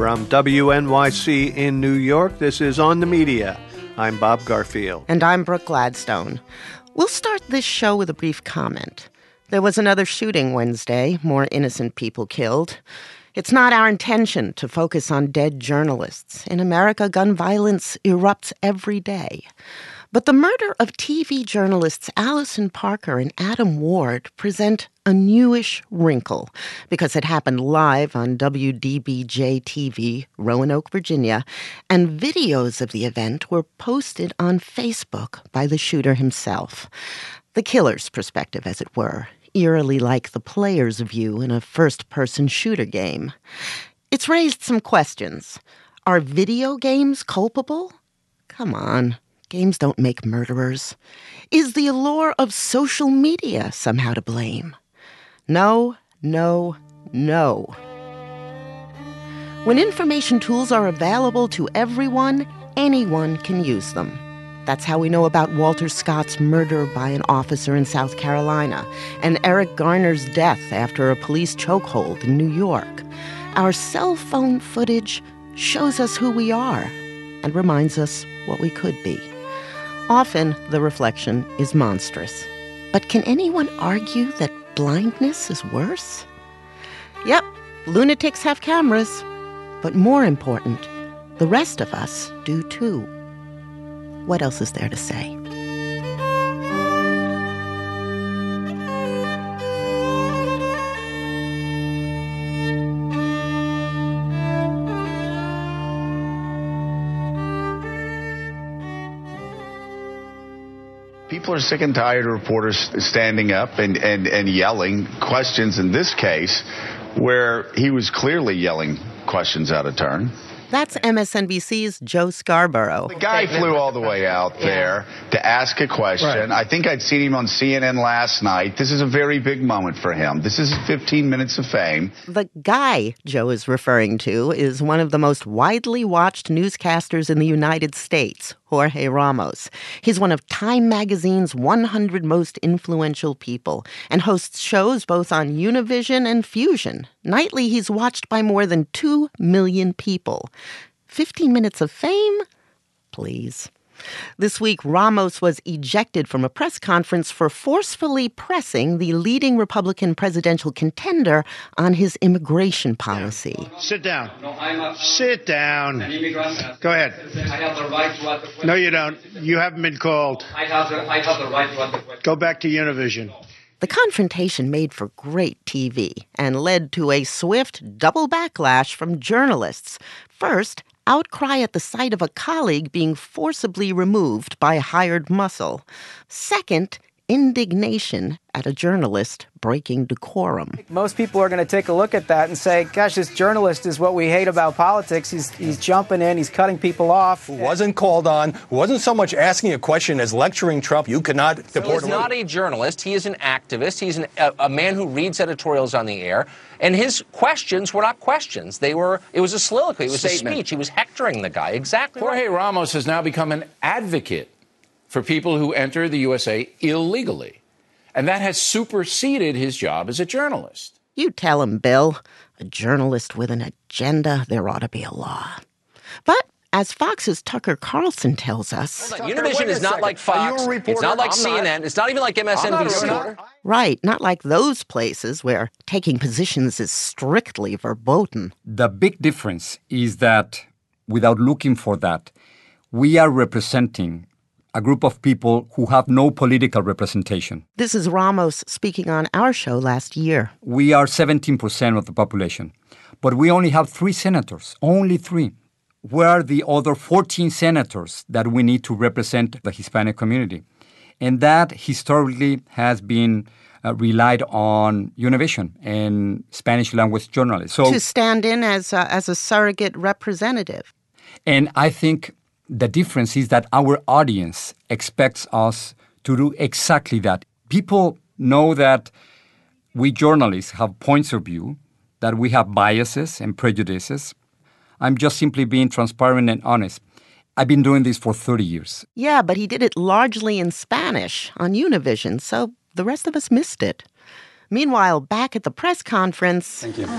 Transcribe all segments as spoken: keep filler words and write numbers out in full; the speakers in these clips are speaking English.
From W N Y C in New York, this is On the Media. I'm Bob Garfield. And I'm Brooke Gladstone. We'll start this show with a brief comment. There was another shooting Wednesday, more innocent people killed. It's not our intention to focus on dead journalists. In America, gun violence erupts every day. But the murder of T V journalists Allison Parker and Adam Ward present a newish wrinkle because it happened live on W D B J T V, Roanoke, Virginia, and videos of the event were posted on Facebook by the shooter himself. The killer's perspective, as it were, eerily like the player's view in a first-person shooter game. It's raised some questions. Are video games culpable? Come on. Games don't make murderers. Is the allure of social media somehow to blame? No, no, no. When information tools are available to everyone, anyone can use them. That's how we know about Walter Scott's murder by an officer in South Carolina and Eric Garner's death after a police chokehold in New York. Our cell phone footage shows us who we are and reminds us what we could be. Often, the reflection is monstrous. But can anyone argue that blindness is worse? Yep, lunatics have cameras. But more important, the rest of us do too. What else is there to say? People are sick and tired of reporters standing up and, and, and yelling questions in this case where he was clearly yelling questions out of turn. That's M S N B C's Joe Scarborough. The guy flew all the way out there to ask a question. Right. I think I'd seen him on C N N last night. This is a very big moment for him. This is fifteen minutes of fame. The guy Joe is referring to is one of the most widely watched newscasters in the United States, Jorge Ramos. He's one of Time Magazine's one hundred most influential people and hosts shows both on Univision and Fusion. Nightly, he's watched by more than two million people. fifteen minutes of fame? Please. This week, Ramos was ejected from a press conference for forcefully pressing the leading Republican presidential contender on his immigration policy. Sit down. No, I'm a, Sit down. An immigrant. Go ahead. I have the right to ask the question. No, you don't. You haven't been called. I have the, I have the right to ask the question. Go back to Univision. The confrontation made for great T V and led to a swift double backlash from journalists. First, outcry at the sight of a colleague being forcibly removed by hired muscle. Second, indignation at a journalist breaking decorum. Most people are going to take a look at that and say, gosh, this journalist is what we hate about politics. He's he's jumping in, he's cutting people off. Who wasn't called on, who wasn't so much asking a question as lecturing Trump. You cannot deport him. He's not a journalist. He is an activist. He's an, a, a man who reads editorials on the air. And his questions were not questions. They were, it was a soliloquy. It was Statement. a speech. He was hectoring the guy. Exactly. Jorge right. Ramos has now become an advocate for people who enter the U S A illegally. And that has superseded his job as a journalist. You tell him, Bill. A journalist with an agenda, there ought to be a law. But as Fox's Tucker Carlson tells us... Tucker, Univision is not like Fox. It's not like I'm C N N. Not. It's not even like M S N B C. Right, not like those places where taking positions is strictly verboten. The big difference is that, without looking for that, we are representing a group of people who have no political representation. This is Ramos speaking on our show last year. We are seventeen percent of the population, but we only have three senators, only three. Where are the other fourteen senators that we need to represent the Hispanic community? And that historically has been uh, relied on Univision and Spanish language journalists. So, to stand in as a, as a surrogate representative. And I think the difference is that our audience expects us to do exactly that. People know that we journalists have points of view, that we have biases and prejudices. I'm just simply being transparent and honest. I've been doing this for thirty years. Yeah, but he did it largely in Spanish on Univision, so the rest of us missed it. Meanwhile, back at the press conference... Thank you. Um,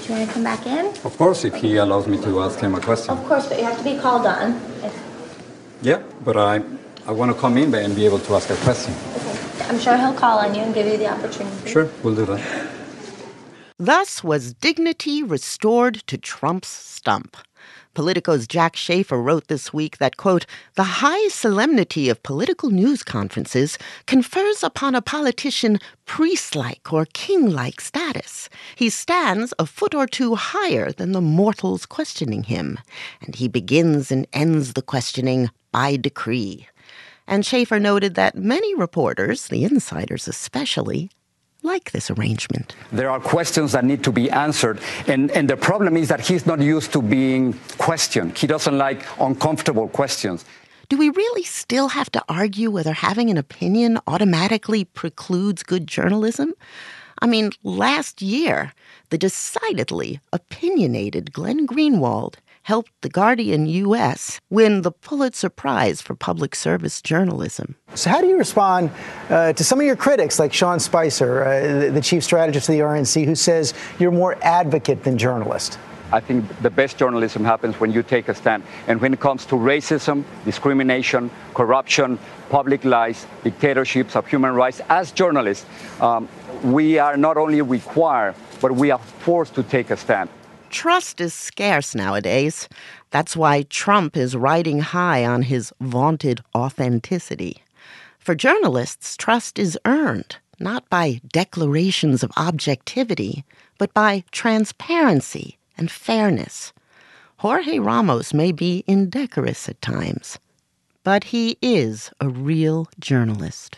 Do you want to come back in? Of course, if he allows me to ask him a question. Of course, but you have to be called on. If... Yeah, but I, I want to come in and be able to ask a question. Okay. I'm sure he'll call on you and give you the opportunity. Sure, we'll do that. Thus was dignity restored to Trump's stump. Politico's Jack Schafer wrote this week that, quote, the high solemnity of political news conferences confers upon a politician priest-like or king-like status. He stands a foot or two higher than the mortals questioning him, and he begins and ends the questioning by decree. And Schafer noted that many reporters, the insiders especially, like this arrangement. There are questions that need to be answered, and, and the problem is that he's not used to being questioned. He doesn't like uncomfortable questions. Do we really still have to argue whether having an opinion automatically precludes good journalism? I mean, last year, the decidedly opinionated Glenn Greenwald helped The Guardian U S win the Pulitzer Prize for Public Service Journalism. So how do you respond uh, to some of your critics, like Sean Spicer, uh, the, the chief strategist of the R N C, who says you're more advocate than journalist? I think the best journalism happens when you take a stand. And when it comes to racism, discrimination, corruption, public lies, dictatorships of human rights, as journalists, um, we are not only required, but we are forced to take a stand. Trust is scarce nowadays. That's why Trump is riding high on his vaunted authenticity. For journalists, trust is earned, not by declarations of objectivity, but by transparency and fairness. Jorge Ramos may be indecorous at times, but he is a real journalist.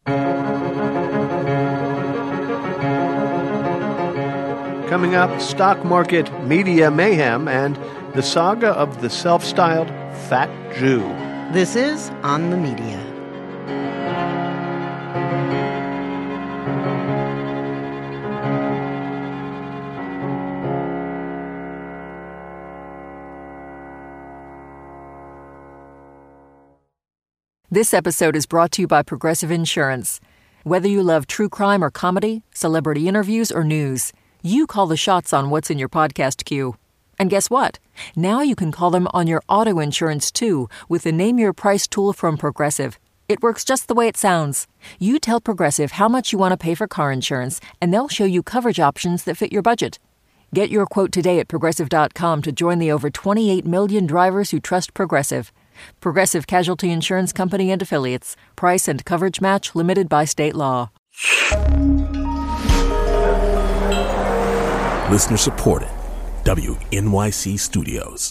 Coming up, stock market media mayhem and the saga of the self-styled Fat Jew. This is On the Media. This episode is brought to you by Progressive Insurance. Whether you love true crime or comedy, celebrity interviews or news, you call the shots on what's in your podcast queue. And guess what? Now you can call them on your auto insurance, too, with the Name Your Price tool from Progressive. It works just the way it sounds. You tell Progressive how much you want to pay for car insurance, and they'll show you coverage options that fit your budget. Get your quote today at Progressive dot com to join the over twenty-eight million drivers who trust Progressive. Progressive Casualty Insurance Company and Affiliates. Price and coverage match limited by state law. Listener supported. W N Y C Studios.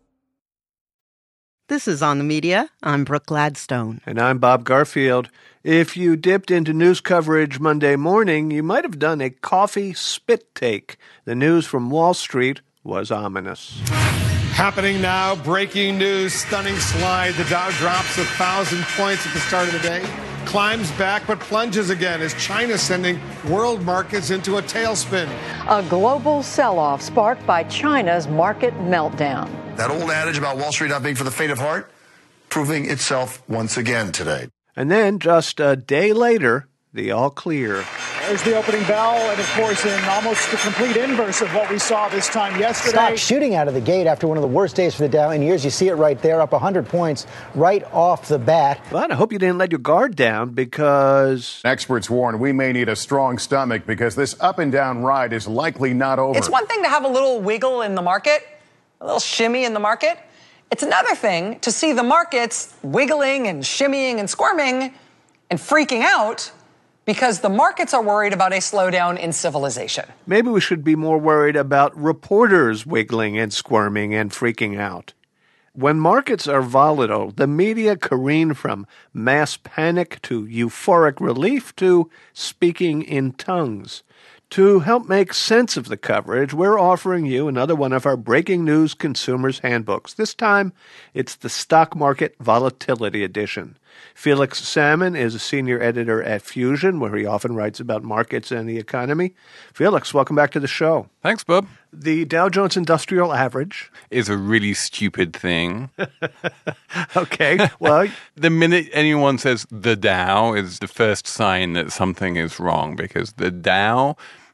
This is On the Media. I'm Brooke Gladstone. And I'm Bob Garfield. If you dipped into news coverage Monday morning, you might have done a coffee spit take. The news from Wall Street was ominous. Happening now, breaking news, stunning slide. The Dow drops a thousand points at the start of the day, climbs back but plunges again as China sending world markets into a tailspin. A global sell-off sparked by China's market meltdown. That old adage about Wall Street not being for the faint of heart, proving itself once again today. And then just a day later, the all clear. There's the opening bell, and of course, in almost the complete inverse of what we saw this time yesterday. Stock shooting out of the gate after one of the worst days for the Dow in years. You see it right there, up one hundred points right off the bat. But I hope you didn't let your guard down because... Experts warn we may need a strong stomach because this up and down ride is likely not over. It's one thing to have a little wiggle in the market, a little shimmy in the market. It's another thing to see the markets wiggling and shimmying and squirming and freaking out because the markets are worried about a slowdown in civilization. Maybe we should be more worried about reporters wiggling and squirming and freaking out. When markets are volatile, the media careen from mass panic to euphoric relief to speaking in tongues. To help make sense of the coverage, we're offering you another one of our Breaking News Consumers Handbooks. This time, it's the Stock Market Volatility Edition. Felix Salmon is a senior editor at Fusion, where he often writes about markets and the economy. Felix, welcome back to the show. Thanks, Bob. The Dow Jones Industrial Average is a really stupid thing. Okay, well... The minute anyone says the Dow is the first sign that something is wrong, because the Dow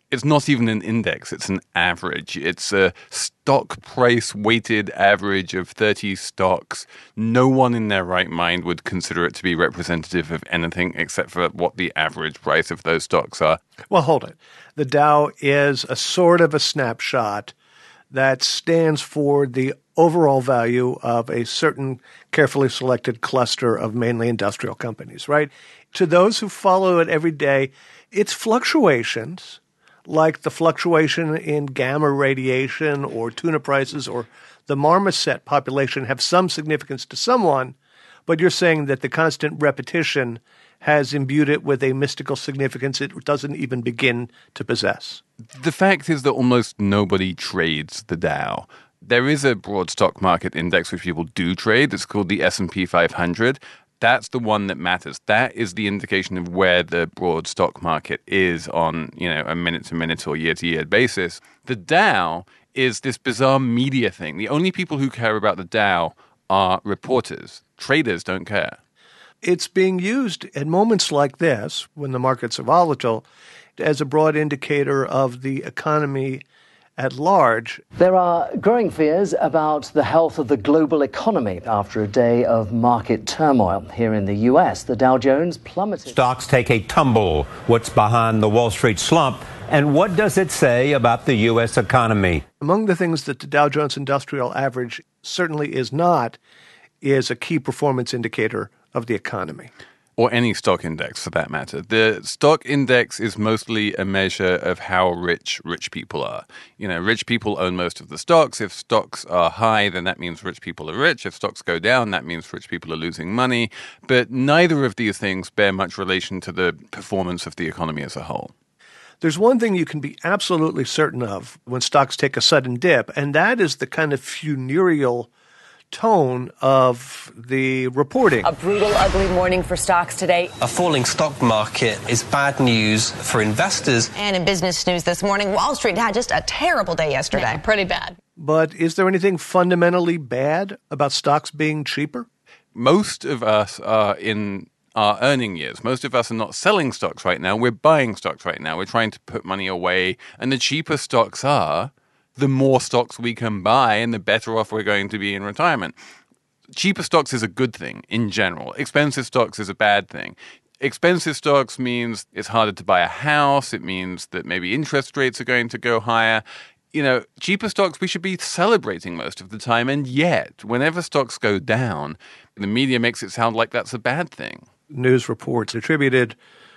It's not even an index, it's an average. It's a stock price weighted average of thirty stocks. No one in their right mind would consider it to be representative of anything except for what the average price of those stocks are. Well, hold it. The Dow is a sort of a snapshot that stands for the overall value of a certain carefully selected cluster of mainly industrial companies, right? To those who follow it every day, its fluctuations, like the fluctuation in gamma radiation or tuna prices or the marmoset population, have some significance to someone, but you're saying that the constant repetition has imbued it with a mystical significance it doesn't even begin to possess. The fact is that almost nobody trades the Dow. There is a broad stock market index which people do trade. It's called the S and P five hundred. That's the one that matters. That is the indication of where the broad stock market is on, you know, a minute-to-minute or year-to-year basis. The Dow is this bizarre media thing. The only people who care about the Dow are reporters. Traders don't care. It's being used at moments like this, when the markets are volatile, as a broad indicator of the economy at large. There are growing fears about the health of the global economy after a day of market turmoil. Here in the U S, the Dow Jones plummeted. Stocks take a tumble. What's behind the Wall Street slump? And what does it say about the U S economy? Among the things that the Dow Jones Industrial Average certainly is not, is a key performance indicator of the economy. Or any stock index, for that matter. The stock index is mostly a measure of how rich rich people are. You know, rich people own most of the stocks. If stocks are high, then that means rich people are rich. If stocks go down, that means rich people are losing money. But neither of these things bear much relation to the performance of the economy as a whole. There's one thing you can be absolutely certain of when stocks take a sudden dip, and that is the kind of funereal tone of the reporting. A brutal, ugly morning for stocks today. A falling stock market is bad news for investors. And in business news this morning, Wall Street had just a terrible day yesterday. Yeah, pretty bad. But is there anything fundamentally bad about stocks being cheaper? Most of us are in our earning years. Most of us are not selling stocks right now. We're buying stocks right now. We're trying to put money away. And the cheaper stocks are, the more stocks we can buy and the better off we're going to be in retirement. Cheaper stocks is a good thing in general. Expensive stocks is a bad thing. Expensive stocks means it's harder to buy a house. It means that maybe interest rates are going to go higher. You know, cheaper stocks we should be celebrating most of the time. And yet, whenever stocks go down, the media makes it sound like that's a bad thing. News reports attributed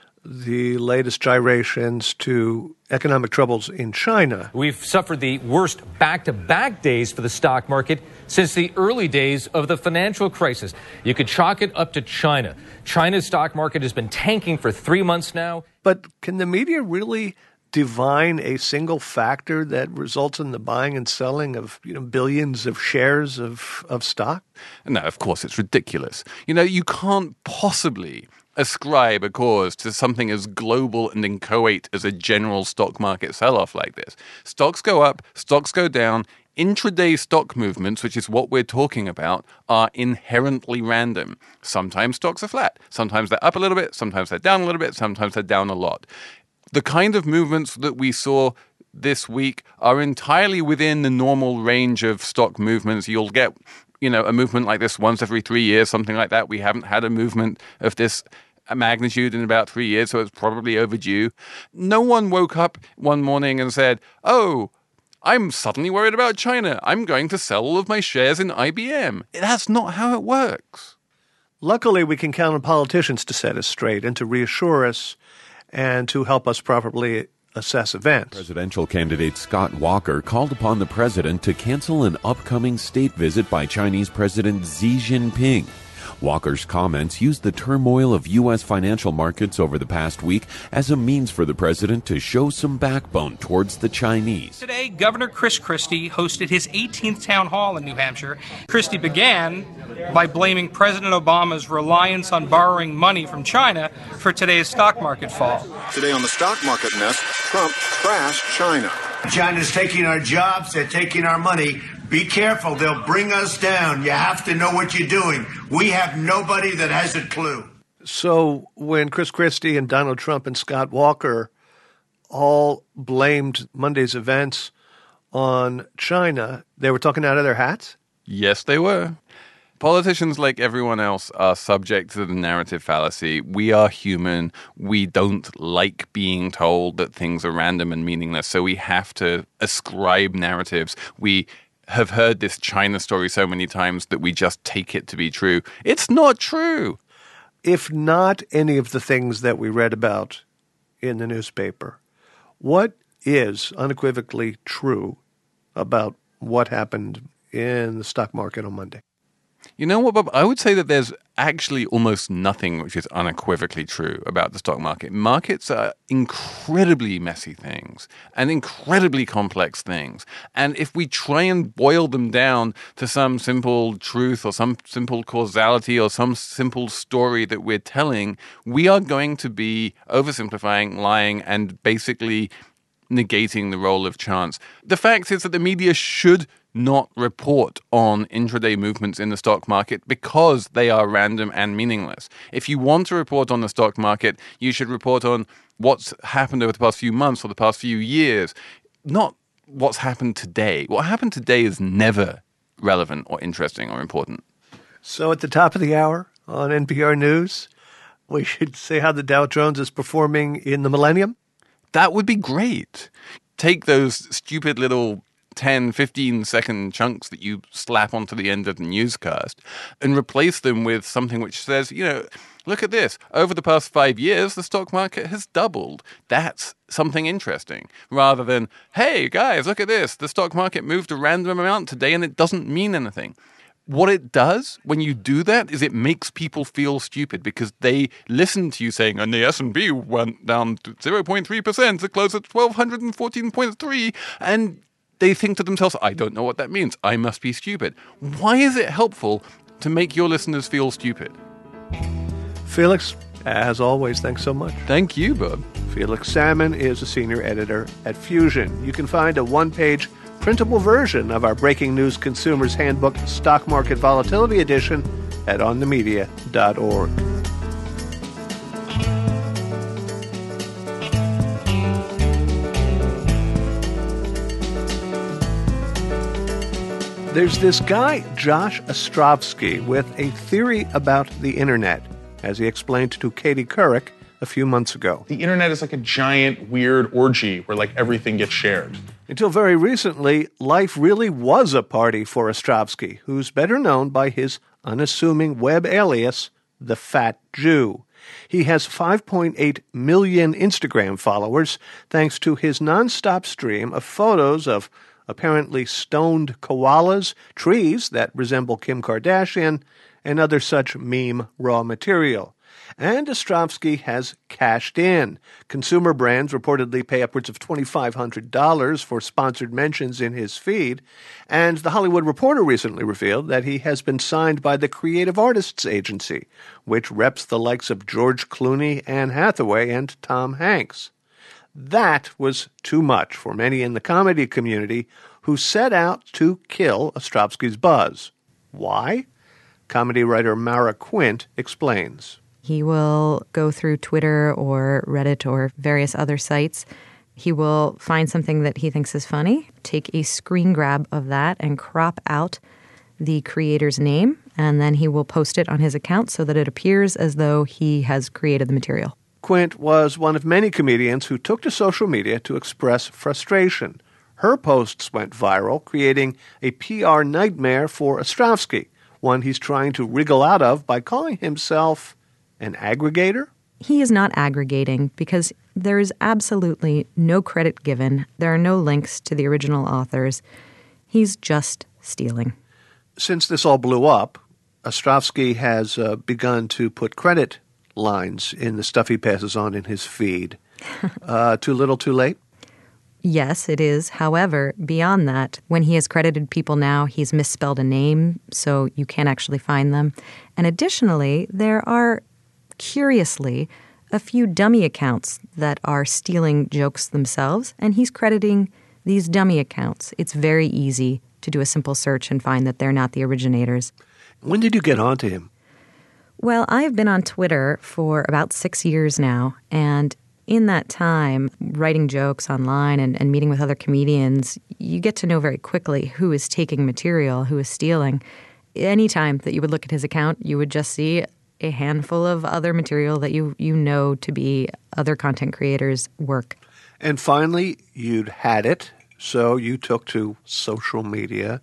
the latest gyrations to economic troubles in China. We've suffered the worst back-to-back days for the stock market since the early days of the financial crisis. You could chalk it up to China. China's stock market has been tanking for three months now. But can the media really divine a single factor that results in the buying and selling of, you know, billions of shares of, of stock? No, of course, it's ridiculous. You know, you can't possibly ascribe a cause to something as global and inchoate as a general stock market sell-off like this. Stocks go up, stocks go down. Intraday stock movements, which is what we're talking about, are inherently random. Sometimes stocks are flat. Sometimes they're up a little bit. Sometimes they're down a little bit. Sometimes they're down a lot. The kind of movements that we saw this week are entirely within the normal range of stock movements. You'll get, you know, a movement like this once every three years, something like that. We haven't had a movement of this magnitude in about three years, so it's probably overdue. No one woke up one morning and said, oh, I'm suddenly worried about China. I'm going to sell all of my shares in I B M. That's not how it works. Luckily, we can count on politicians to set us straight and to reassure us and to help us properly assess events. Presidential candidate Scott Walker called upon the president to cancel an upcoming state visit by Chinese President Xi Jinping. Walker's comments used the turmoil of U S financial markets over the past week as a means for the president to show some backbone towards the Chinese. Today, Governor Chris Christie hosted his eighteenth town hall in New Hampshire. Christie began by blaming President Obama's reliance on borrowing money from China for today's stock market fall. Today on the stock market mess, Trump trashed China. China's taking our jobs, they're taking our money. Be careful, they'll bring us down. You have to know what you're doing. We have nobody that has a clue. So when Chris Christie and Donald Trump and Scott Walker all blamed Monday's events on China. They were talking out of their hats? Yes, they were. Politicians, like everyone else, are subject to the narrative fallacy. We are human. We don't like being told that things are random and meaningless, so we have to ascribe narratives. We have heard this China story so many times that we just take it to be true. It's not true. If not any of the things that we read about in the newspaper, what is unequivocally true about what happened in the stock market on Monday? You know what, Bob? I would say that there's actually almost nothing which is unequivocally true about the stock market. Markets are incredibly messy things and incredibly complex things. And if we try and boil them down to some simple truth or some simple causality or some simple story that we're telling, we are going to be oversimplifying, lying, and basically negating the role of chance. The fact is that the media should not report on intraday movements in the stock market because they are random and meaningless. If you want to report on the stock market, you should report on what's happened over the past few months or the past few years, not what's happened today. What happened today is never relevant or interesting or important. So at the top of the hour on N P R News, we should say how the Dow Jones is performing in the millennium? That would be great. Take those stupid little ten, fifteen second chunks that you slap onto the end of the newscast and replace them with something which says, you know, look at this. Over the past five years, the stock market has doubled. That's something interesting. Rather than, hey, guys, look at this. The stock market moved a random amount today and it doesn't mean anything. What it does when you do that is it makes people feel stupid because they listen to you saying, and the S and P went down to zero point three percent to close at twelve fourteen point three, and they think to themselves, I don't know what that means. I must be stupid. Why is it helpful to make your listeners feel stupid? Felix, as always, thanks so much. Thank you, Bob. Felix Salmon is a senior editor at Fusion. You can find a one-page printable version of our Breaking News Consumer's Handbook Stock Market Volatility Edition at on the media dot org. There's this guy, Josh Ostrovsky, with a theory about the internet, as he explained to Katie Couric a few months ago. The internet is like a giant, weird orgy where, like, everything gets shared. Until very recently, life really was a party for Ostrovsky, who's better known by his unassuming web alias, The Fat Jew. He has five point eight million Instagram followers thanks to his nonstop stream of photos of apparently stoned koalas, trees that resemble Kim Kardashian, and other such meme raw material. And Ostrovsky has cashed in. Consumer brands reportedly pay upwards of two thousand five hundred dollars for sponsored mentions in his feed. And The Hollywood Reporter recently revealed that he has been signed by the Creative Artists Agency, which reps the likes of George Clooney, Anne Hathaway, and Tom Hanks. That was too much for many in the comedy community who set out to kill Ostrovsky's buzz. Why? Comedy writer Mara Quint explains. He will go through Twitter or Reddit or various other sites. He will find something that he thinks is funny, take a screen grab of that and crop out the creator's name, and then he will post it on his account so that it appears as though he has created the material. Quint was one of many comedians who took to social media to express frustration. Her posts went viral, creating a P R nightmare for Ostrovsky, one he's trying to wriggle out of by calling himself an aggregator? He is not aggregating because there is absolutely no credit given. There are no links to the original authors. He's just stealing. Since this all blew up, Ostrovsky has uh, begun to put credit lines in the stuff he passes on in his feed. Uh, too little, too late? Yes, it is. However, beyond that, when he has credited people now, he's misspelled a name, so you can't actually find them. And additionally, there are, curiously, a few dummy accounts that are stealing jokes themselves, and he's crediting these dummy accounts. It's very easy to do a simple search and find that they're not the originators. When did you get onto him? Well, I've been on Twitter for about six years now, and In that time, writing jokes online and, and meeting with other comedians, you get to know very quickly who is taking material, who is stealing. Anytime that you would look at his account, you would just see a handful of other material that you, you know to be other content creators' work. And finally, you'd had it, so you took to social media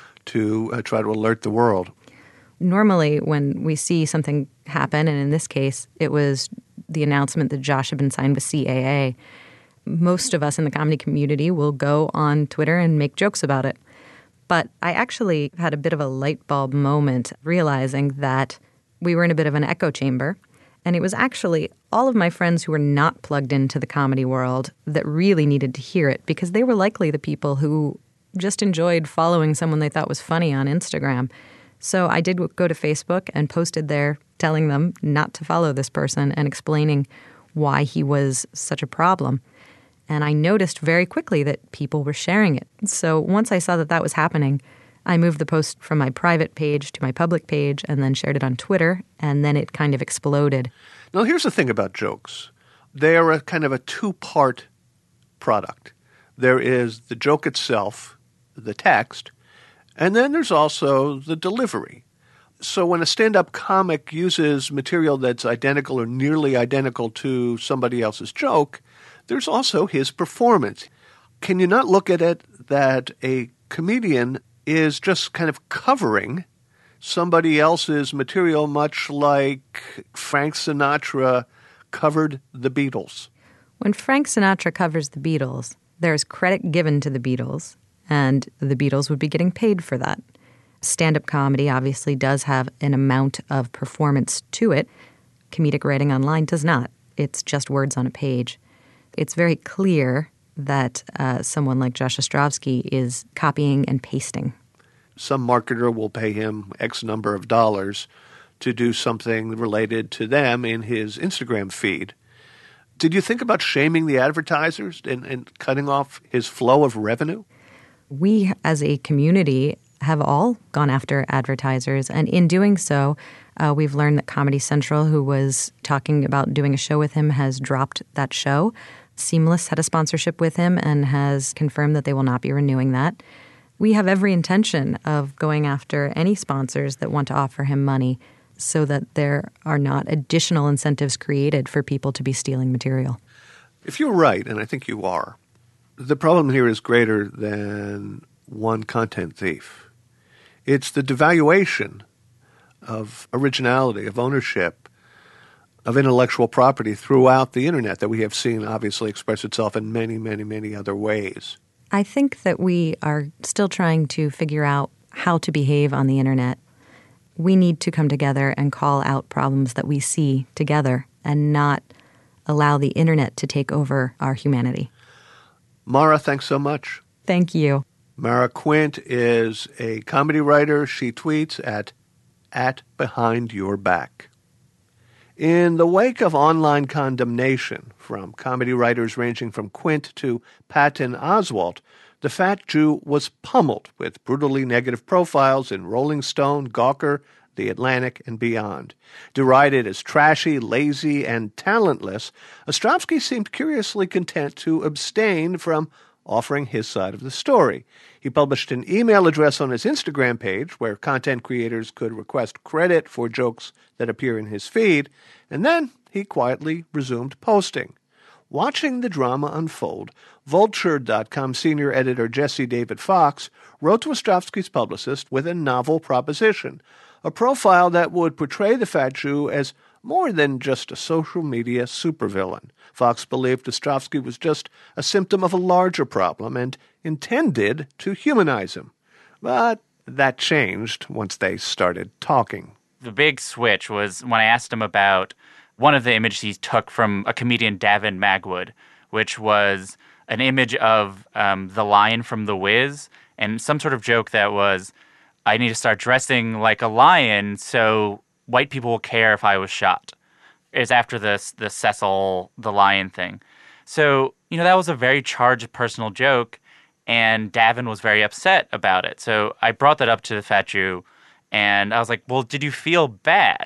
to uh, try to alert the world. Normally, when we see something happen, and in this case, it was the announcement that Josh had been signed with C A A, most of us in the comedy community will go on Twitter and make jokes about it. But I actually had a bit of a light bulb moment realizing that we were in a bit of an echo chamber. And it was actually all of my friends who were not plugged into the comedy world that really needed to hear it, because they were likely the people who just enjoyed following someone they thought was funny on Instagram. So I did go to Facebook and posted there telling them not to follow this person and explaining why he was such a problem. And I noticed very quickly that people were sharing it. So once I saw that that was happening, I moved the post from my private page to my public page and then shared it on Twitter, and then it kind of exploded. Now, here's the thing about jokes. They are a kind of a two-part product. There is the joke itself, the text, and then there's also the delivery. So when a stand-up comic uses material that's identical or nearly identical to somebody else's joke, there's also his performance. Can you not look at it that a comedian is just kind of covering somebody else's material, much like Frank Sinatra covered the Beatles? When Frank Sinatra covers the Beatles, there's credit given to the Beatles, and the Beatles would be getting paid for that. Stand-up comedy obviously does have an amount of performance to it. Comedic writing online does not. It's just words on a page. It's very clear that uh, someone like Josh Ostrovsky is copying and pasting. Some marketer will pay him X number of dollars to do something related to them in his Instagram feed. Did you think about shaming the advertisers and, and cutting off his flow of revenue? We, as a community, have all gone after advertisers. And in doing so, uh, we've learned that Comedy Central, who was talking about doing a show with him, has dropped that show. Seamless had a sponsorship with him and has confirmed that they will not be renewing that. We have every intention of going after any sponsors that want to offer him money so that there are not additional incentives created for people to be stealing material. If you're right, and I think you are, the problem here is greater than one content thief. It's the devaluation of originality, of ownership, of intellectual property throughout the internet that we have seen obviously express itself in many, many, many other ways. I think that we are still trying to figure out how to behave on the internet. We need to come together and call out problems that we see together and not allow the internet to take over our humanity. Mara, thanks so much. Thank you. Mara Quint is a comedy writer. She tweets at, at Behind Your Back. In the wake of online condemnation from comedy writers ranging from Quint to Patton Oswalt, the fat Jew was pummeled with brutally negative profiles in Rolling Stone, Gawker, The Atlantic, and beyond. Derided as trashy, lazy, and talentless, Ostrovsky seemed curiously content to abstain from offering his side of the story. He published an email address on his Instagram page where content creators could request credit for jokes that appear in his feed, and then he quietly resumed posting. Watching the drama unfold, Vulture dot com senior editor Jesse David Fox wrote to Ostrovsky's publicist with a novel proposition, a profile that would portray the fat Jew as more than just a social media supervillain. Fox believed Ostrovsky was just a symptom of a larger problem and intended to humanize him. But that changed once they started talking. The big switch was when I asked him about one of the images he took from a comedian, Davin Magwood, which was an image of um, the lion from The Wiz and some sort of joke that was, I need to start dressing like a lion so white people will care if I was shot. It's after this the Cecil the lion thing. So, you know, that was a very charged personal joke, and Davin was very upset about it. So I brought that up to the fat Jew, and I was like, well, did you feel bad?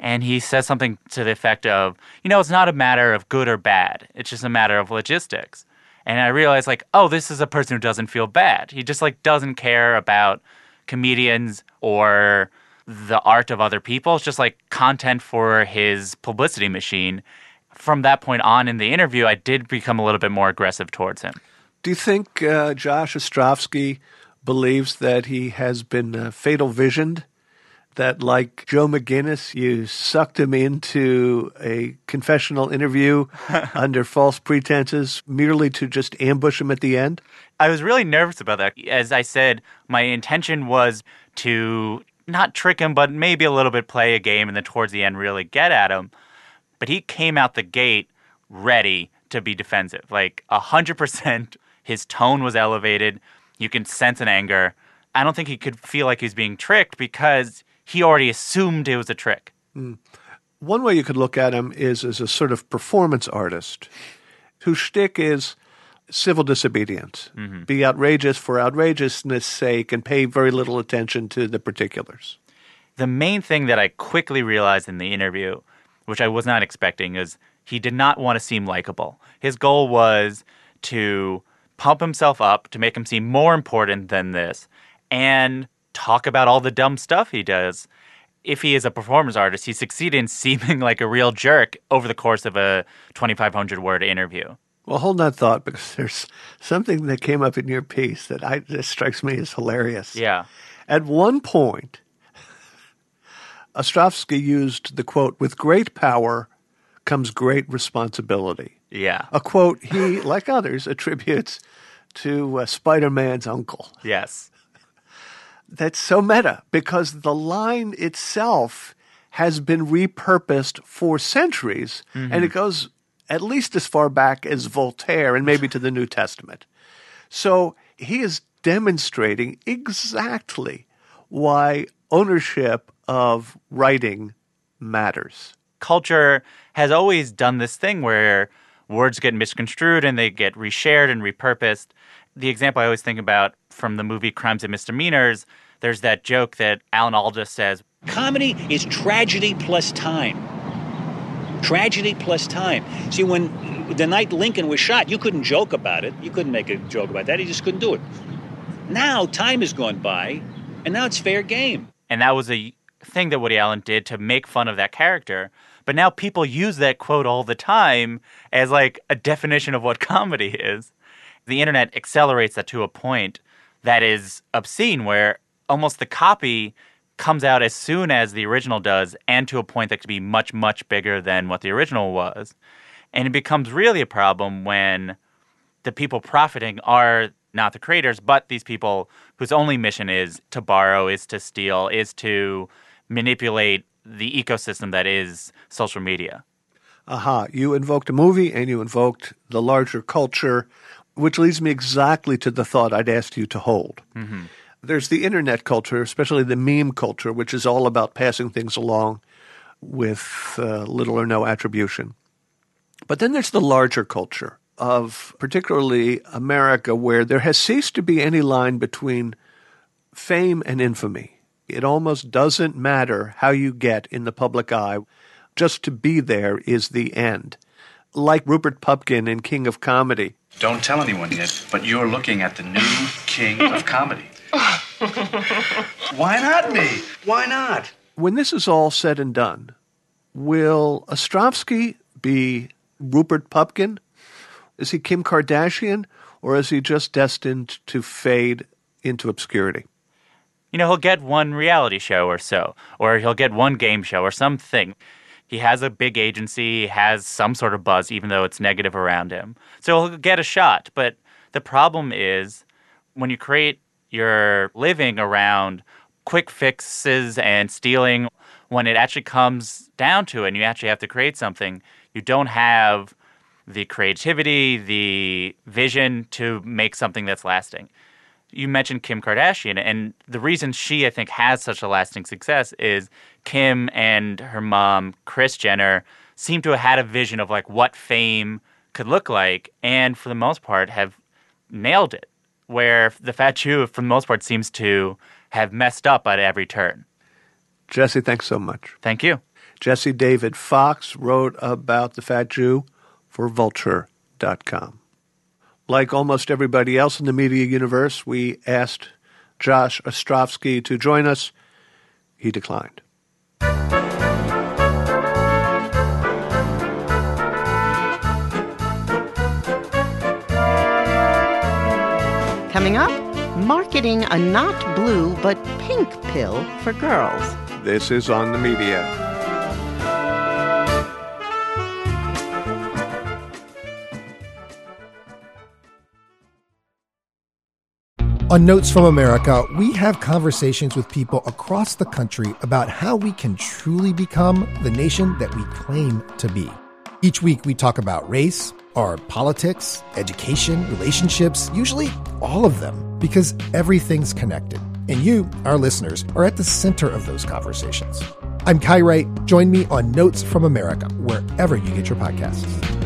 And he says something to the effect of, you know, it's not a matter of good or bad. It's just a matter of logistics. And I realized, like, oh, this is a person who doesn't feel bad. He just, like, doesn't care about comedians or the art of other people. It's just, like, content for his publicity machine. From that point on in the interview, I did become a little bit more aggressive towards him. Do you think uh, Josh Ostrovsky believes that he has been uh, fatal visioned? That, like Joe McGinnis, you sucked him into a confessional interview under false pretenses merely to just ambush him at the end? I was really nervous about that. As I said, my intention was to not trick him, but maybe a little bit play a game and then towards the end really get at him. But he came out the gate ready to be defensive. Like one hundred percent his tone was elevated. You can sense an anger. I don't think he could feel like he was being tricked because he already assumed it was a trick. Mm. One way you could look at him is as a sort of performance artist whose shtick is civil disobedience. Mm-hmm. Be outrageous for outrageousness' sake and pay very little attention to the particulars. The main thing that I quickly realized in the interview, which I was not expecting, is he did not want to seem likable. His goal was to pump himself up, to make him seem more important than this, and talk about all the dumb stuff he does. If he is a performance artist, he succeeded in seeming like a real jerk over the course of a twenty-five hundred word interview. Well, hold that thought, because there's something that came up in your piece that I, that strikes me as hilarious. Yeah. At one point, Ostrovsky used the quote, "With great power comes great responsibility." Yeah. A quote he, like others, attributes to uh, Spider-Man's uncle. Yes. That's so meta, because the line itself has been repurposed for centuries, mm-hmm. and it goes at least as far back as Voltaire and maybe to the New Testament. So he is demonstrating exactly why ownership of writing matters. Culture has always done this thing where words get misconstrued and they get reshared and repurposed. The example I always think about from the movie Crimes and Misdemeanors, there's that joke that Alan Alda says, comedy is tragedy plus time. Tragedy plus time. See, when the night Lincoln was shot, you couldn't joke about it. You couldn't make a joke about that. You just couldn't do it. Now, time has gone by, and now it's fair game. And that was a thing that Woody Allen did to make fun of that character. But now people use that quote all the time as like a definition of what comedy is. The internet accelerates that to a point that is obscene, where almost the copy comes out as soon as the original does, and to a point that could be much, much bigger than what the original was. And it becomes really a problem when the people profiting are not the creators, but these people whose only mission is to borrow, is to steal, is to manipulate the ecosystem that is social media. Aha, you invoked a movie and you invoked the larger culture, which leads me exactly to the thought I'd asked you to hold. Mm-hmm. There's the internet culture, especially the meme culture, which is all about passing things along with uh, little or no attribution. But then there's the larger culture of particularly America, where there has ceased to be any line between fame and infamy. It almost doesn't matter how you get in the public eye. Just to be there is the end. Like Rupert Pupkin in King of Comedy. Don't tell anyone yet, but you're looking at the new King of Comedy. Why not me? Why not? When this is all said and done, will Ostrovsky be Rupert Pupkin? Is he Kim Kardashian? Or is he just destined to fade into obscurity? You know, he'll get one reality show or so, or he'll get one game show or something. He has a big agency, has some sort of buzz, even though it's negative around him. So he'll get a shot. But the problem is when you create your living around quick fixes and stealing, when it actually comes down to it and you actually have to create something, you don't have the creativity, the vision to make something that's lasting. You mentioned Kim Kardashian, and the reason she, I think, has such a lasting success is Kim and her mom, Kris Jenner, seem to have had a vision of like what fame could look like, and for the most part have nailed it, where the Fat Jew, for the most part, seems to have messed up at every turn. Jesse, thanks so much. Thank you. Jesse David Fox wrote about the Fat Jew for Vulture dot com. Like almost everybody else in the media universe, we asked Josh Ostrovsky to join us. He declined. Coming up, marketing a not blue but pink pill for girls. This is On the Media. On Notes from America, we have conversations with people across the country about how we can truly become the nation that we claim to be. Each week, we talk about race, our politics, education, relationships, usually all of them, because everything's connected. And you, our listeners, are at the center of those conversations. I'm Kai Wright. Join me on Notes from America, wherever you get your podcasts.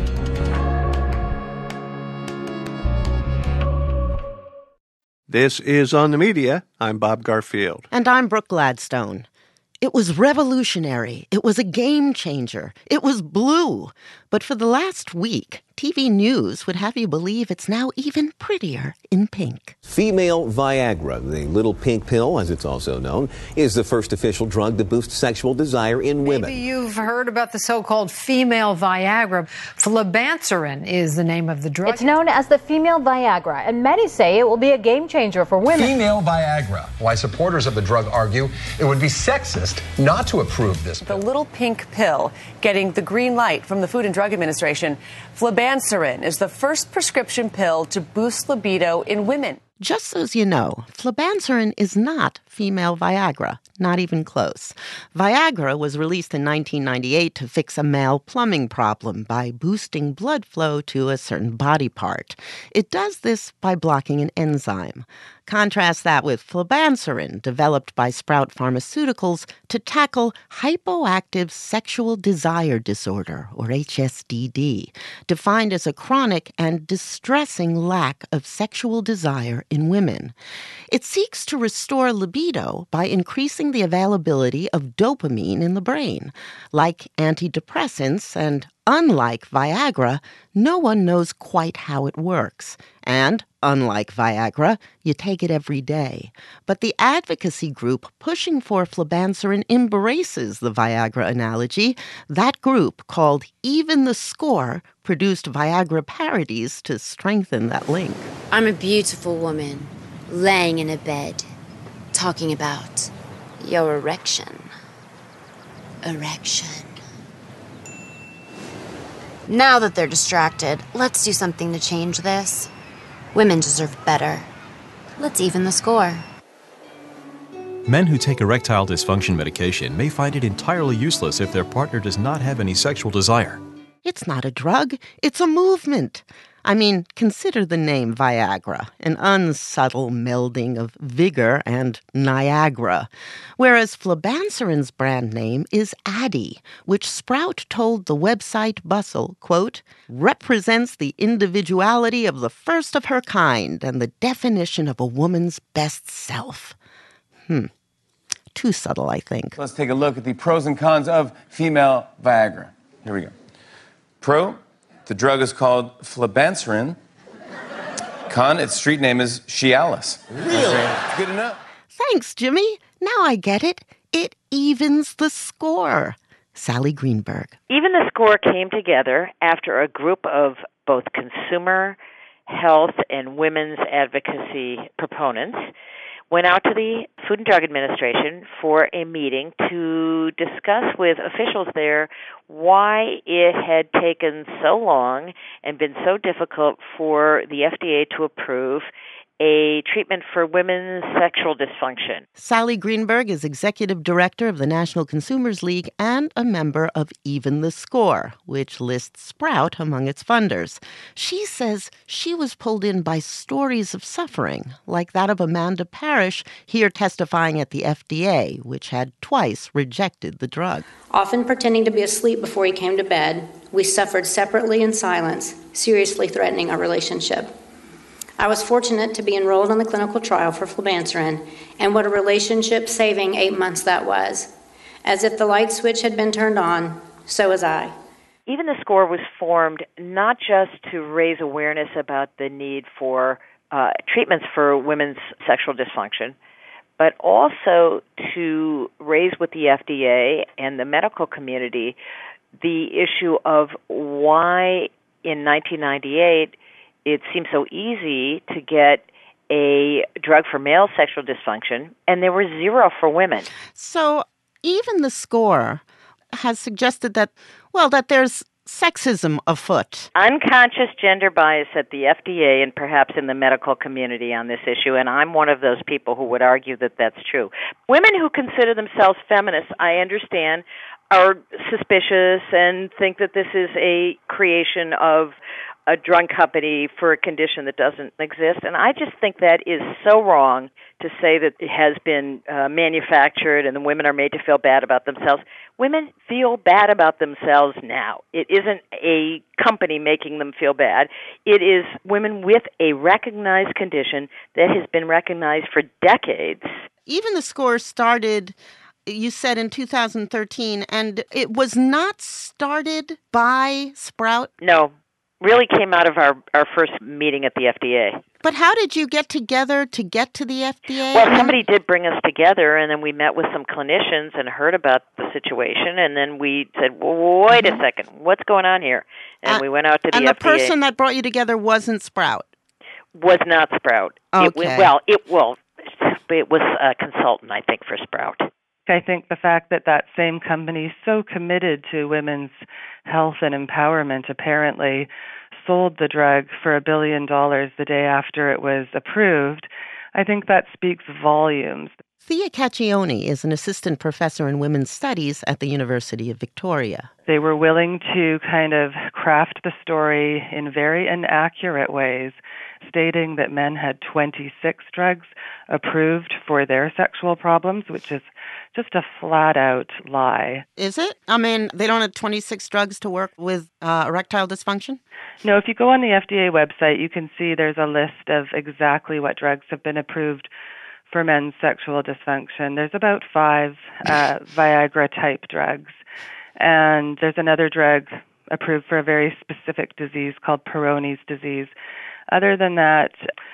This is On the Media. I'm Bob Garfield. And I'm Brooke Gladstone. It was revolutionary. It was a game changer. It was blue. But for the last week, T V news would have you believe it's now even prettier in pink. Female Viagra, the little pink pill, as it's also known, is the first official drug to boost sexual desire in women. Maybe you've heard about the so-called female Viagra. Flibanserin is the name of the drug. It's known as the female Viagra, and many say it will be a game changer for women. Female Viagra. Why supporters of the drug argue it would be sexist not to approve this pill. The little pink pill getting the green light from the Food and Drug Administration. Flibanserin is the first prescription pill to boost libido in women. Just so you know, flibanserin is not female Viagra, not even close. Viagra was released in nineteen ninety-eight to fix a male plumbing problem by boosting blood flow to a certain body part. It does this by blocking an enzyme. Contrast that with flibanserin, developed by Sprout Pharmaceuticals to tackle hypoactive sexual desire disorder, or H S D D, defined as a chronic and distressing lack of sexual desire in women. It seeks to restore libido by increasing the availability of dopamine in the brain. Like antidepressants and unlike Viagra, no one knows quite how it works. And, unlike Viagra, you take it every day. But the advocacy group pushing for flibanserin embraces the Viagra analogy. That group, called Even the Score, produced Viagra parodies to strengthen that link. I'm a beautiful woman, laying in a bed, talking about your erection. Erection. Now that they're distracted, let's do something to change this. Women deserve better. Let's even the score. Men who take erectile dysfunction medication may find it entirely useless if their partner does not have any sexual desire. It's not a drug, it's a movement. I mean, consider the name Viagra, an unsubtle melding of vigor and Niagara, whereas flibanserin's brand name is Addyi, which Sprout told the website Bustle, quote, represents the individuality of the first of her kind and the definition of a woman's best self. Hmm. Too subtle, I think. Let's take a look at the pros and cons of female Viagra. Here we go. Pro, the drug is called flibanserin. Con, its street name is Cialis. Really? It's good enough. Thanks, Jimmy. Now I get it. It evens the score. Sally Greenberg. Even the Score came together after a group of both consumer, health, and women's advocacy proponents went out to the Food and Drug Administration for a meeting to discuss with officials there why it had taken so long and been so difficult for the F D A to approve a treatment for women's sexual dysfunction. Sally Greenberg is executive director of the National Consumers League and a member of Even the Score, which lists Sprout among its funders. She says she was pulled in by stories of suffering, like that of Amanda Parrish, here testifying at the F D A, which had twice rejected the drug. Often pretending to be asleep before he came to bed, we suffered separately in silence, seriously threatening our relationship. I was fortunate to be enrolled in the clinical trial for flibanserin, and what a relationship-saving eight months that was. As if the light switch had been turned on, so was I. Even the SCORE was formed not just to raise awareness about the need for uh, treatments for women's sexual dysfunction, but also to raise with the F D A and the medical community the issue of why in nineteen ninety-eight it seemed so easy to get a drug for male sexual dysfunction, and there were zero for women. So even the SCORE has suggested that, well, that there's sexism afoot. Unconscious gender bias at the F D A and perhaps in the medical community on this issue, and I'm one of those people who would argue that that's true. Women who consider themselves feminists, I understand, are suspicious and think that this is a creation of a drug company for a condition that doesn't exist. And I just think that is so wrong to say that it has been uh, manufactured and the women are made to feel bad about themselves. Women feel bad about themselves now. It isn't a company making them feel bad. It is women with a recognized condition that has been recognized for decades. Even the SCORE started, you said, in two thousand thirteen, and it was not started by Sprout? No. Really came out of our, our first meeting at the F D A. But how did you get together to get to the F D A? Well, somebody did bring us together, and then we met with some clinicians and heard about the situation, and then we said, well, wait a second, what's going on here? And uh, we went out to the and F D A. And the person that brought you together wasn't Sprout? Was not Sprout. Okay. It, well, it, well, it was a consultant, I think, for Sprout. I think the fact that that same company, so committed to women's health and empowerment, apparently sold the drug for a billion dollars the day after it was approved, I think that speaks volumes. Thea Cacchione is an assistant professor in women's studies at the University of Victoria. They were willing to kind of craft the story in very inaccurate ways, stating that men had twenty-six drugs approved for their sexual problems, which is just a flat-out lie. Is it? I mean, they don't have twenty-six drugs to work with uh, erectile dysfunction? No, if you go on the F D A website, you can see there's a list of exactly what drugs have been approved for men's sexual dysfunction. There's about five uh, Viagra-type drugs, and there's another drug approved for a very specific disease called Peyronie's disease. Other than that,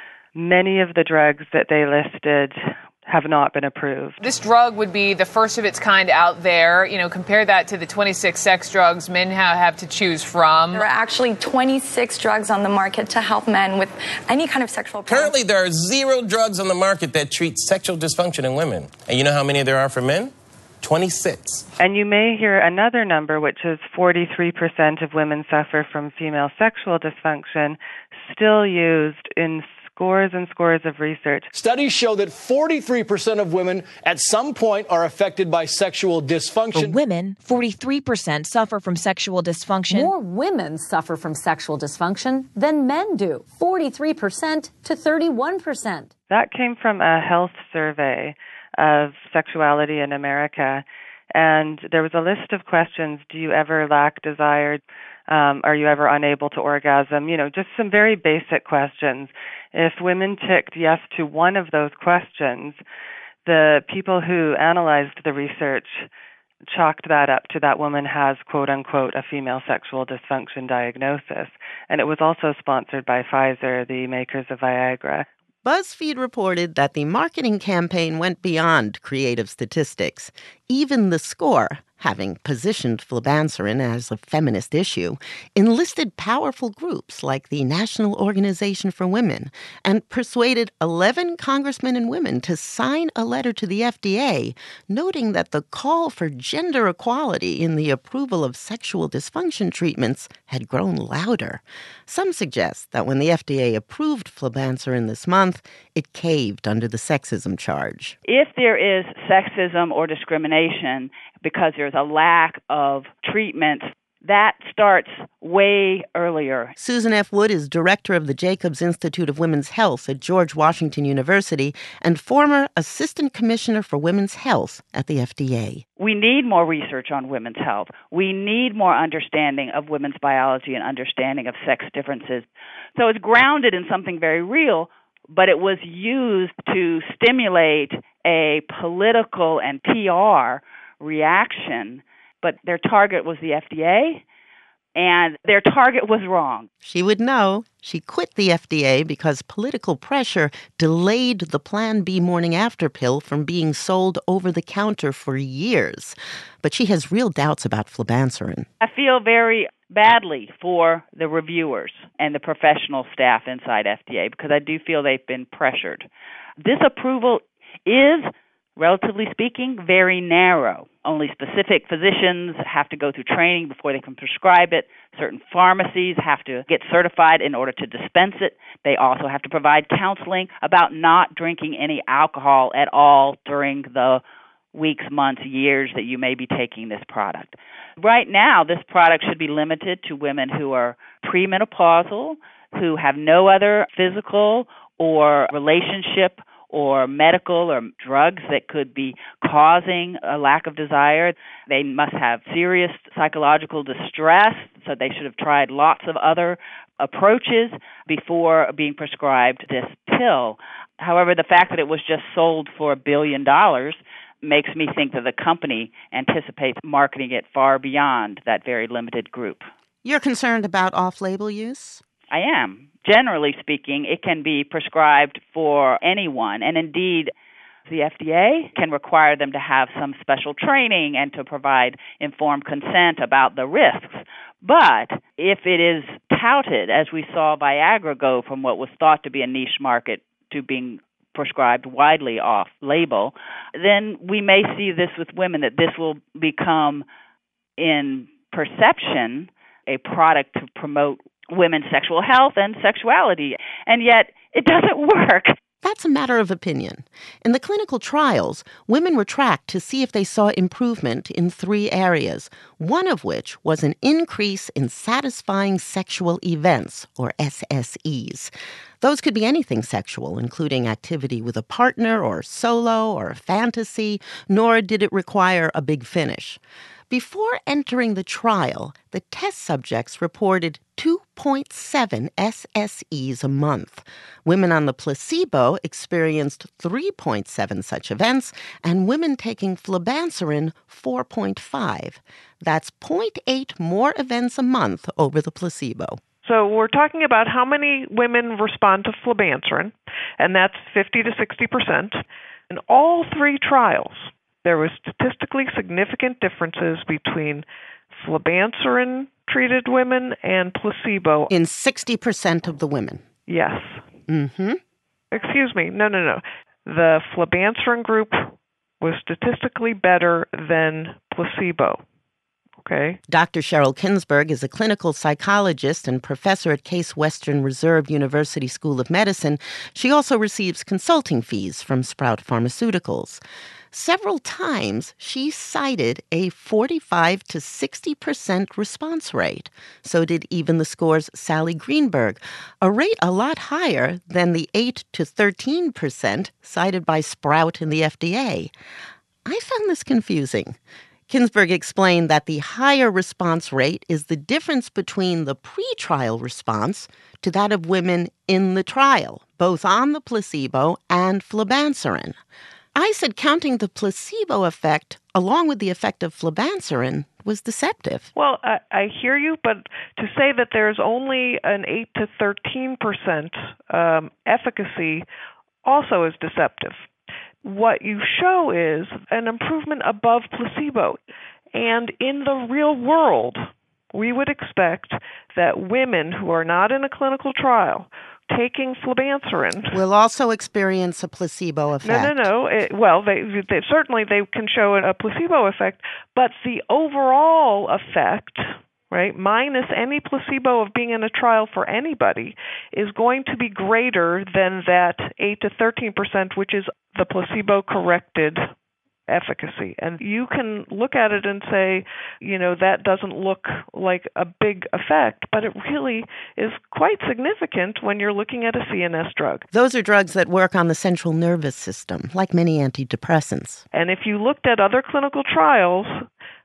many of the drugs that they listed have not been approved. This drug would be the first of its kind out there. You know, compare that to the twenty-six sex drugs men have to choose from. There are actually twenty-six drugs on the market to help men with any kind of sexual problem. Currently, there are zero drugs on the market that treat sexual dysfunction in women. And you know how many there are for men? twenty-six. And you may hear another number, which is forty-three percent of women suffer from female sexual dysfunction, still used in scores and scores of research. Studies show that forty-three percent of women at some point are affected by sexual dysfunction. For women, forty-three percent suffer from sexual dysfunction. More women suffer from sexual dysfunction than men do, forty-three percent to thirty-one percent. That came from a health survey of sexuality in America, and there was a list of questions. Do you ever lack desire? Um, are you ever unable to orgasm? You know, just some very basic questions. If women ticked yes to one of those questions, the people who analyzed the research chalked that up to that woman has, quote unquote, a female sexual dysfunction diagnosis. And it was also sponsored by Pfizer, the makers of Viagra. BuzzFeed reported that the marketing campaign went beyond creative statistics. Even the SCORE, having positioned flibanserin as a feminist issue, enlisted powerful groups like the National Organization for Women and persuaded eleven congressmen and women to sign a letter to the F D A noting that the call for gender equality in the approval of sexual dysfunction treatments had grown louder. Some suggest that when the F D A approved flibanserin this month, it caved under the sexism charge. If there is sexism or discrimination because there's a lack of treatment, that starts way earlier. Susan F. Wood is director of the Jacobs Institute of Women's Health at George Washington University and former assistant commissioner for women's health at the F D A. We need more research on women's health. We need more understanding of women's biology and understanding of sex differences. So it's grounded in something very real, but it was used to stimulate a political and P R reaction, but their target was the F D A, and their target was wrong. She would know. She quit the F D A because political pressure delayed the Plan B morning after pill from being sold over the counter for years. But she has real doubts about flibanserin. I feel very badly for the reviewers and the professional staff inside F D A because I do feel they've been pressured. This approval is, relatively speaking, very narrow. Only specific physicians have to go through training before they can prescribe it. Certain pharmacies have to get certified in order to dispense it. They also have to provide counseling about not drinking any alcohol at all during the weeks, months, years that you may be taking this product. Right now, this product should be limited to women who are premenopausal, who have no other physical or relationship or medical or drugs that could be causing a lack of desire. They must have serious psychological distress, so they should have tried lots of other approaches before being prescribed this pill. However, the fact that it was just sold for a billion dollars makes me think that the company anticipates marketing it far beyond that very limited group. You're concerned about off-label use? I am. Generally speaking, it can be prescribed for anyone, and indeed, the F D A can require them to have some special training and to provide informed consent about the risks. But if it is touted, as we saw Viagra go from what was thought to be a niche market to being prescribed widely off-label, then we may see this with women, that this will become, in perception, a product to promote women's sexual health and sexuality. And yet, it doesn't work. That's a matter of opinion. In the clinical trials, women were tracked to see if they saw improvement in three areas, one of which was an increase in satisfying sexual events, or S S Es. Those could be anything sexual, including activity with a partner or solo or fantasy, nor did it require a big finish. Before entering the trial, the test subjects reported two point seven S S Es a month. Women on the placebo experienced three point seven such events, and women taking flibanserin, four point five. That's zero point eight more events a month over the placebo. So we're talking about how many women respond to flibanserin, and that's fifty to sixty percent. In all three trials, there were statistically significant differences between flibanserin-treated women and placebo. In sixty percent of the women? Yes. Mm-hmm. Excuse me. No, no, no. The flibanserin group was statistically better than placebo. Okay. Doctor Cheryl Kinsberg is a clinical psychologist and professor at Case Western Reserve University School of Medicine. She also receives consulting fees from Sprout Pharmaceuticals. Several times, she cited a forty-five to sixty percent response rate. So did even the score's Sally Greenberg, a rate a lot higher than the eight to thirteen percent cited by Sprout and the F D A. I found this confusing. Kinsberg explained that the higher response rate is the difference between the pretrial response to that of women in the trial, both on the placebo and flibanserin. I said counting the placebo effect along with the effect of flibanserin was deceptive. Well, I, I hear you, but to say that there's only an eight to thirteen percent um, efficacy also is deceptive. What you show is an improvement above placebo. And in the real world, we would expect that women who are not in a clinical trial taking flibanserin will also experience a placebo effect. No, no, no. It, well, they, they certainly they can show a placebo effect, but the overall effect, right, minus any placebo of being in a trial for anybody, is going to be greater than that eight to thirteen percent, which is the placebo-corrected efficacy. And you can look at it and say, you know, that doesn't look like a big effect, but it really is quite significant when you're looking at a C N S drug. Those are drugs that work on the central nervous system, like many antidepressants. And if you looked at other clinical trials,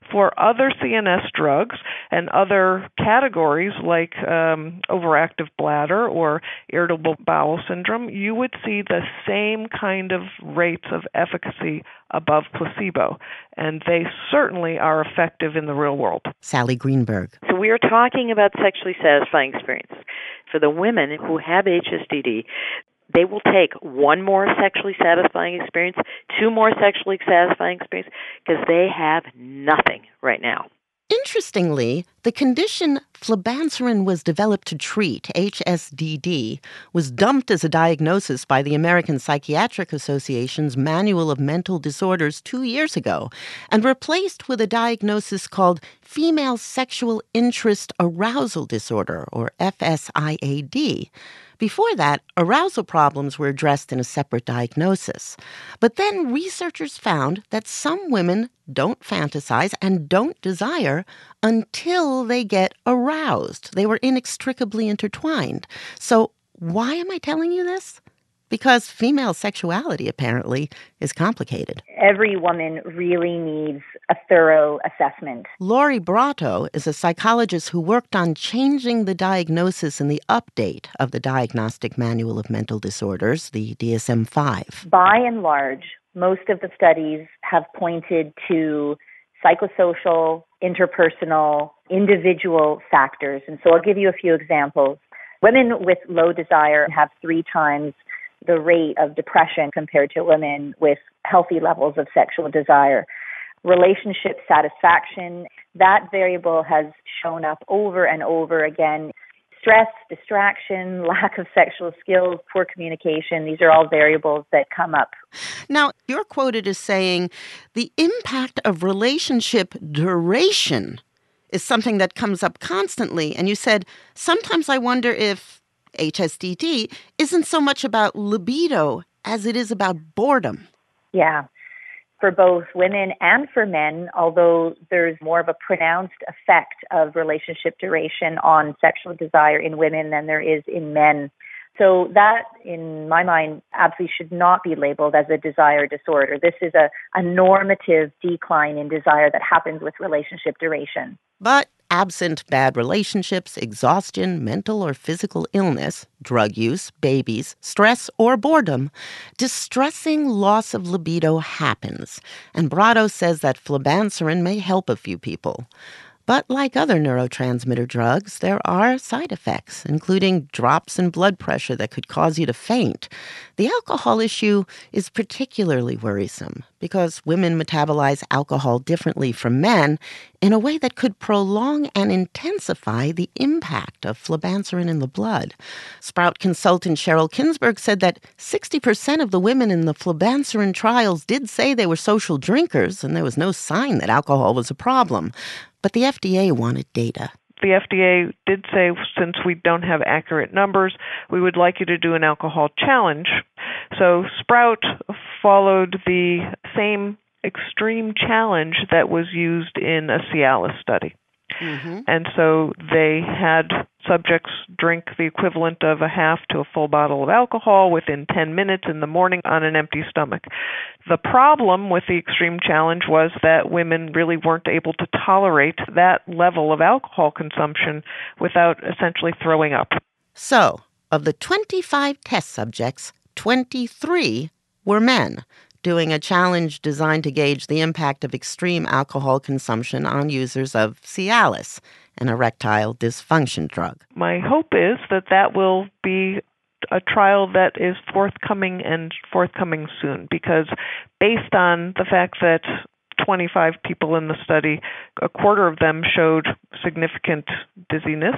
for other C N S drugs and other categories like um, overactive bladder or irritable bowel syndrome, you would see the same kind of rates of efficacy above placebo. And they certainly are effective in the real world. Sally Greenberg. So we are talking about sexually satisfying experience. For the women who have H S D D, they will take one more sexually satisfying experience, two more sexually satisfying experiences, because they have nothing right now. Interestingly, the condition flibanserin was developed to treat, H S D D, was dumped as a diagnosis by the American Psychiatric Association's Manual of Mental Disorders two years ago and replaced with a diagnosis called Female Sexual Interest Arousal Disorder, or F S I A D. Before that, arousal problems were addressed in a separate diagnosis. But then researchers found that some women don't fantasize and don't desire until they get aroused. They were inextricably intertwined. So why am I telling you this? Because female sexuality, apparently, is complicated. Every woman really needs a thorough assessment. Lori Brotto is a psychologist who worked on changing the diagnosis in the update of the Diagnostic Manual of Mental Disorders, the D S M five. By and large, most of the studies have pointed to psychosocial, interpersonal, individual factors. And so I'll give you a few examples. Women with low desire have three times the rate of depression compared to women with healthy levels of sexual desire. Relationship satisfaction, that variable has shown up over and over again. Stress, distraction, lack of sexual skills, poor communication, these are all variables that come up. Now, you're quoted as saying the impact of relationship duration is something that comes up constantly. And you said, sometimes I wonder if H S D D isn't so much about libido as it is about boredom. Yeah. For both women and for men, although there's more of a pronounced effect of relationship duration on sexual desire in women than there is in men. So that, in my mind, absolutely should not be labeled as a desire disorder. This is a, a normative decline in desire that happens with relationship duration. But absent bad relationships, exhaustion, mental or physical illness, drug use, babies, stress, or boredom, distressing loss of libido happens. And Brotto says that flibanserin may help a few people. But like other neurotransmitter drugs, there are side effects, including drops in blood pressure that could cause you to faint. The alcohol issue is particularly worrisome because women metabolize alcohol differently from men in a way that could prolong and intensify the impact of flibanserin in the blood. Sprout consultant Cheryl Kinsberg said that sixty percent of the women in the flibanserin trials did say they were social drinkers, and there was no sign that alcohol was a problem. But the F D A wanted data. The F D A did say, since we don't have accurate numbers, we would like you to do an alcohol challenge. So Sprout followed the same extreme challenge that was used in a Cialis study. Mm-hmm. And so they had subjects drink the equivalent of a half to a full bottle of alcohol within ten minutes in the morning on an empty stomach. The problem with the extreme challenge was that women really weren't able to tolerate that level of alcohol consumption without essentially throwing up. So, of the twenty-five test subjects, twenty-three were men, doing a challenge designed to gauge the impact of extreme alcohol consumption on users of Cialis, an erectile dysfunction drug. My hope is that that will be a trial that is forthcoming and forthcoming soon, because based on the fact that twenty-five people in the study, a quarter of them showed significant dizziness,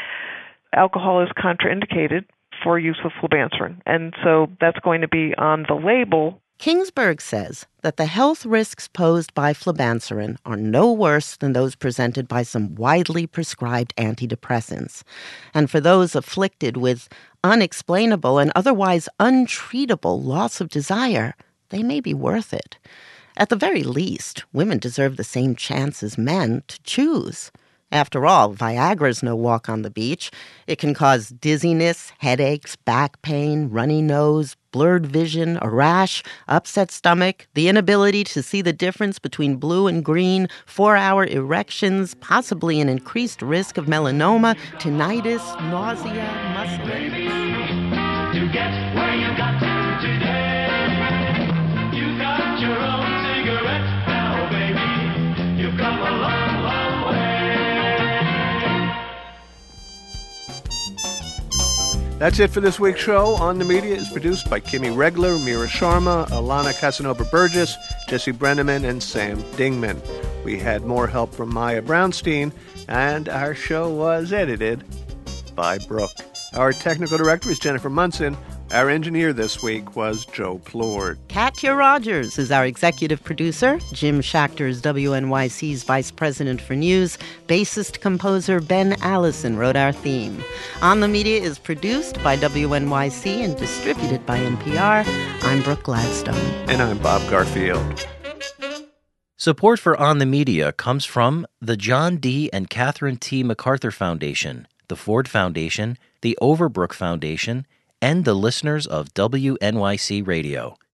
alcohol is contraindicated for use with flibanserin. And so that's going to be on the label. Kingsberg says that the health risks posed by flibanserin are no worse than those presented by some widely prescribed antidepressants. And for those afflicted with unexplainable and otherwise untreatable loss of desire, they may be worth it. At the very least, women deserve the same chance as men to choose. After all, Viagra's no walk on the beach. It can cause dizziness, headaches, back pain, runny nose, blurred vision, a rash, upset stomach, the inability to see the difference between blue and green, four-hour erections, possibly an increased risk of melanoma, tinnitus, nausea, muscle aches. To get where you got to today, you got your own cigarette now, baby. You've come a long, long way. That's it for this week's show. On the Media is produced by Kimmy Regler, Mira Sharma, Alana Casanova-Burgess, Jesse Brenneman, and Sam Dingman. We had more help from Maya Brownstein, and our show was edited by Brooke. Our technical director is Jennifer Munson. Our engineer this week was Joe Plourde. Katya Rogers is our executive producer. Jim Schachter is W N Y C's vice president for news. Bassist-composer Ben Allison wrote our theme. On the Media is produced by W N Y C and distributed by N P R. I'm Brooke Gladstone. And I'm Bob Garfield. Support for On the Media comes from the John D. and Catherine T. MacArthur Foundation, the Ford Foundation, the Overbrook Foundation, and the listeners of W N Y C Radio.